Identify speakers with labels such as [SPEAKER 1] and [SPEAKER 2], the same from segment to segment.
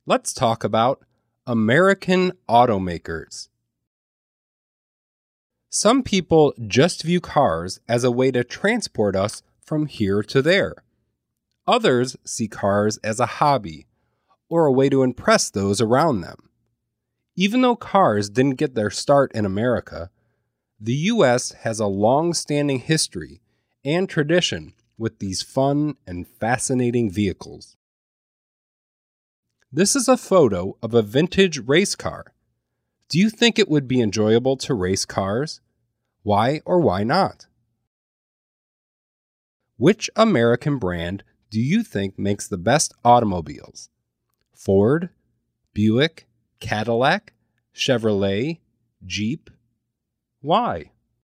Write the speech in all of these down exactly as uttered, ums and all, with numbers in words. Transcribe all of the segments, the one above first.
[SPEAKER 1] Let's talk about American automakers. Some people just view cars as a way to transport us from here to there. Others see cars as a hobby or a way to impress those around them. Even though cars didn't get their start in America, the U S has a long-standing history and tradition with these fun and fascinating vehicles. This is a photo of a vintage race car. Do you think it would be enjoyable to race cars? Why or why not? Which American brand do you think makes the best automobiles? Ford, Buick, Cadillac, Chevrolet, Jeep? Why?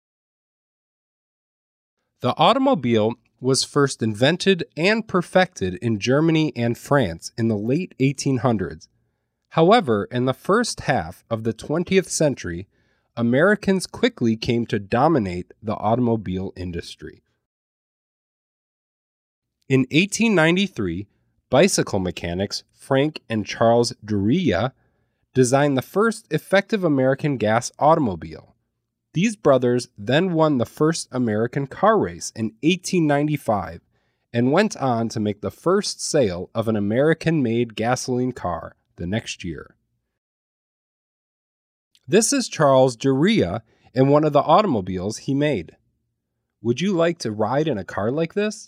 [SPEAKER 1] The automobile was first invented and perfected in Germany and France in the late eighteen hundreds. However, in the first half of the twentieth century, Americans quickly came to dominate the automobile industry. In eighteen ninety-three, bicycle mechanics Frank and Charles Duryea designed the first effective American gas automobile. These brothers then won the first American car race in eighteen ninety-five and went on to make the first sale of an American-made gasoline car the next year. This is Charles Duryea in one of the automobiles he made. Would you like to ride in a car like this?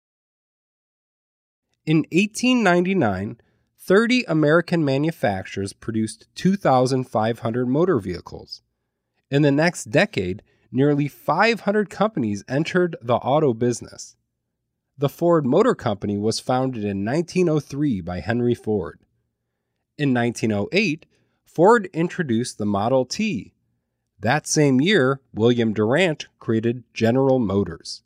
[SPEAKER 1] In eighteen ninety-nine, thirty American manufacturers produced two thousand five hundred motor vehicles. In the next decade, nearly five hundred companies entered the auto business. The Ford Motor Company was founded in nineteen oh three by Henry Ford. In nineteen oh eight, Ford introduced the Model T. That same year, William Durant created General Motors.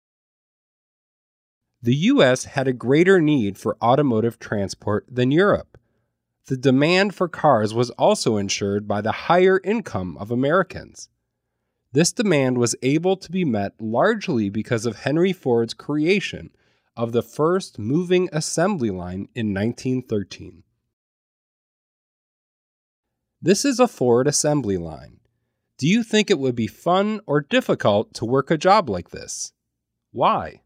[SPEAKER 1] The U S had a greater need for automotive transport than Europe. The demand for cars was also ensured by the higher income of Americans. This demand was able to be met largely because of Henry Ford's creation of the first moving assembly line in nineteen thirteen. This is a Ford assembly line. Do you think it would be fun or difficult to work a job like this? Why?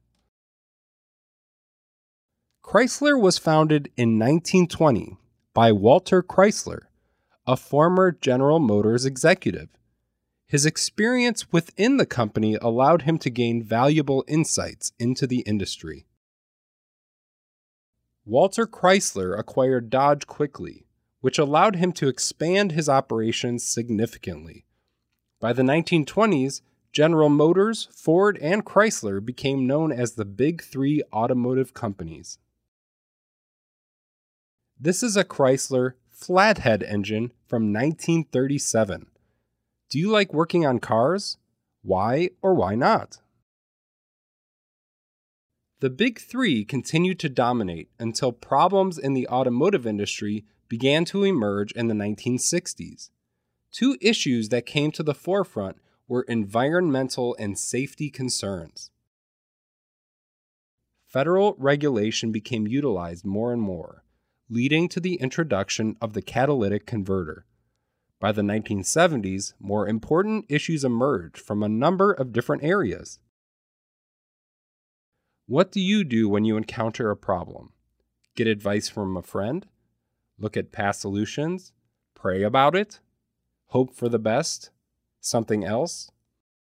[SPEAKER 1] Chrysler was founded in nineteen twenty by Walter Chrysler, a former General Motors executive. His experience within the company allowed him to gain valuable insights into the industry. Walter Chrysler acquired Dodge quickly, which allowed him to expand his operations significantly. By the nineteen twenties, General Motors, Ford, and Chrysler became known as the Big Three automotive companies. This is a Chrysler flathead engine from nineteen thirty-seven. Do you like working on cars? Why or why not? The Big Three continued to dominate until problems in the automotive industry began to emerge in the nineteen sixties. Two issues that came to the forefront were environmental and safety concerns. Federal regulation became utilized more and more, leading to the introduction of the catalytic converter. By the nineteen seventies, more important issues emerged from a number of different areas. What do you do when you encounter a problem? Get advice from a friend? Look at past solutions? Pray about it? Hope for the best? Something else?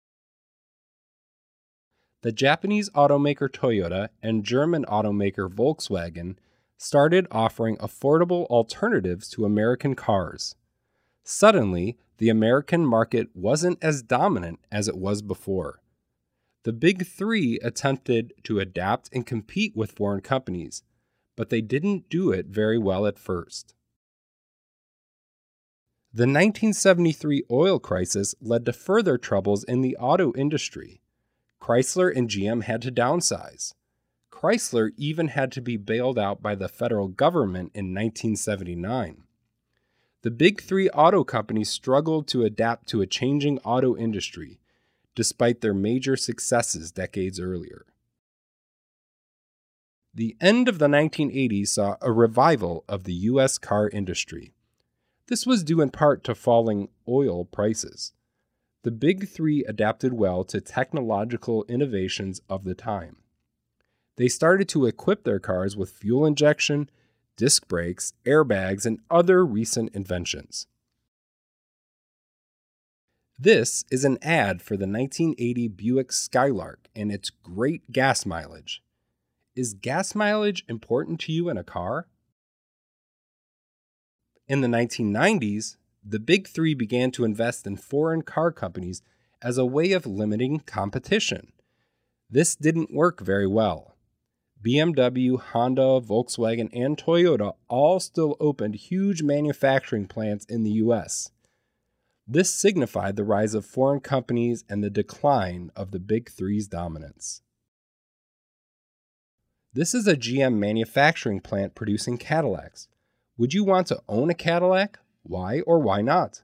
[SPEAKER 1] The Japanese automaker Toyota and German automaker Volkswagen started offering affordable alternatives to American cars. Suddenly, the American market wasn't as dominant as it was before. The Big Three attempted to adapt and compete with foreign companies, but they didn't do it very well at first. The nineteen seventy-three oil crisis led to further troubles in the auto industry. Chrysler and G M had to downsize. Chrysler even had to be bailed out by the federal government in nineteen seventy-nine. The Big Three auto companies struggled to adapt to a changing auto industry, despite their major successes decades earlier. The end of the nineteen eighties saw a revival of the U S car industry. This was due in part to falling oil prices. The Big Three adapted well to technological innovations of the time. They started to equip their cars with fuel injection, disc brakes, airbags, and other recent inventions. This is an ad for the nineteen eighty Buick Skylark and its great gas mileage. Is gas mileage important to you in a car? In the nineteen nineties, the Big Three began to invest in foreign car companies as a way of limiting competition. This didn't work very well. B M W, Honda, Volkswagen, and Toyota all still opened huge manufacturing plants in the U S. This signified the rise of foreign companies and the decline of the Big Three's dominance. This is a G M manufacturing plant producing Cadillacs. Would you want to own a Cadillac? Why or why not?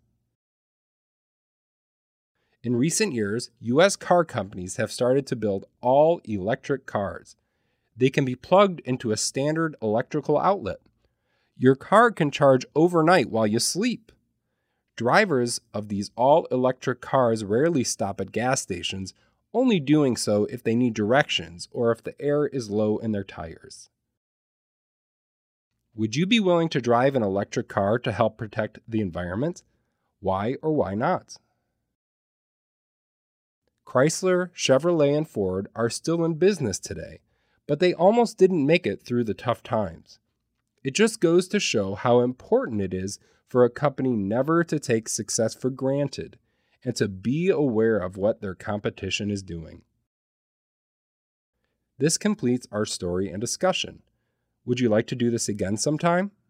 [SPEAKER 1] In recent years, U S car companies have started to build all-electric cars. They can be plugged into a standard electrical outlet. Your car can charge overnight while you sleep. Drivers of these all-electric cars rarely stop at gas stations, only doing so if they need directions or if the air is low in their tires. Would you be willing to drive an electric car to help protect the environment? Why or why not? Chrysler, Chevrolet, and Ford are still in business today, but they almost didn't make it through the tough times. It just goes to show how important it is for a company never to take success for granted and to be aware of what their competition is doing. This completes our story and discussion. Would you like to do this again sometime?